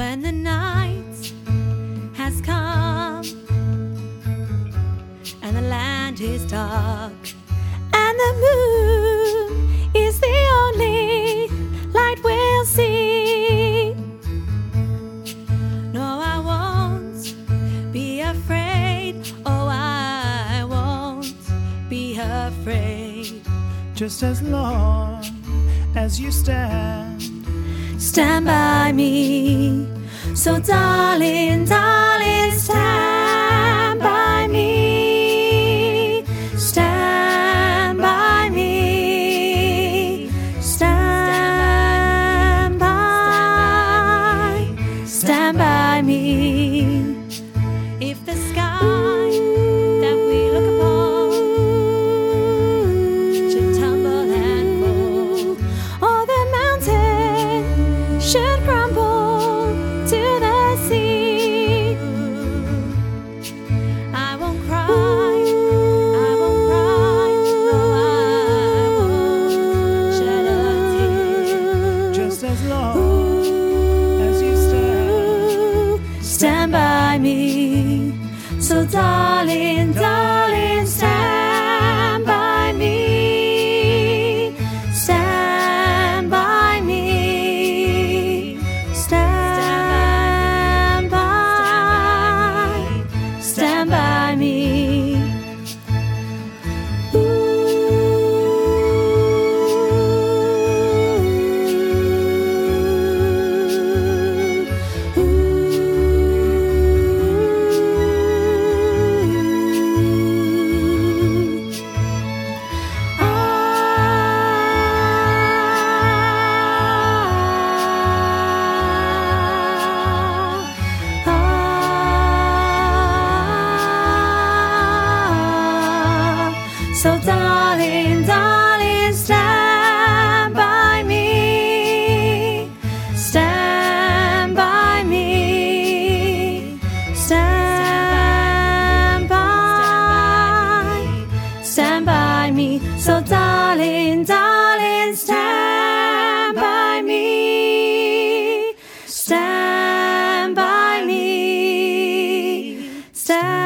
when the night has come and the land is dark and the moon is the only light we'll see. No, I won't be afraid. Oh, I won't be afraid. Just as long as you stand by me. So darling, darling, stand by me. Stand by me. Stand by me. If the sky that we look upon should tumble and fall, or the mountain should crumble to the sea, I won't cry, I won't cry, no, I won't shed a tear. just as long as you Stand by me. So darling, darling, stand by me. Stand by me. Stand by me. So darling, darling, stand by me. Stand by me. Stand by me. So darling, darling, stand by me. Stand by me. Stand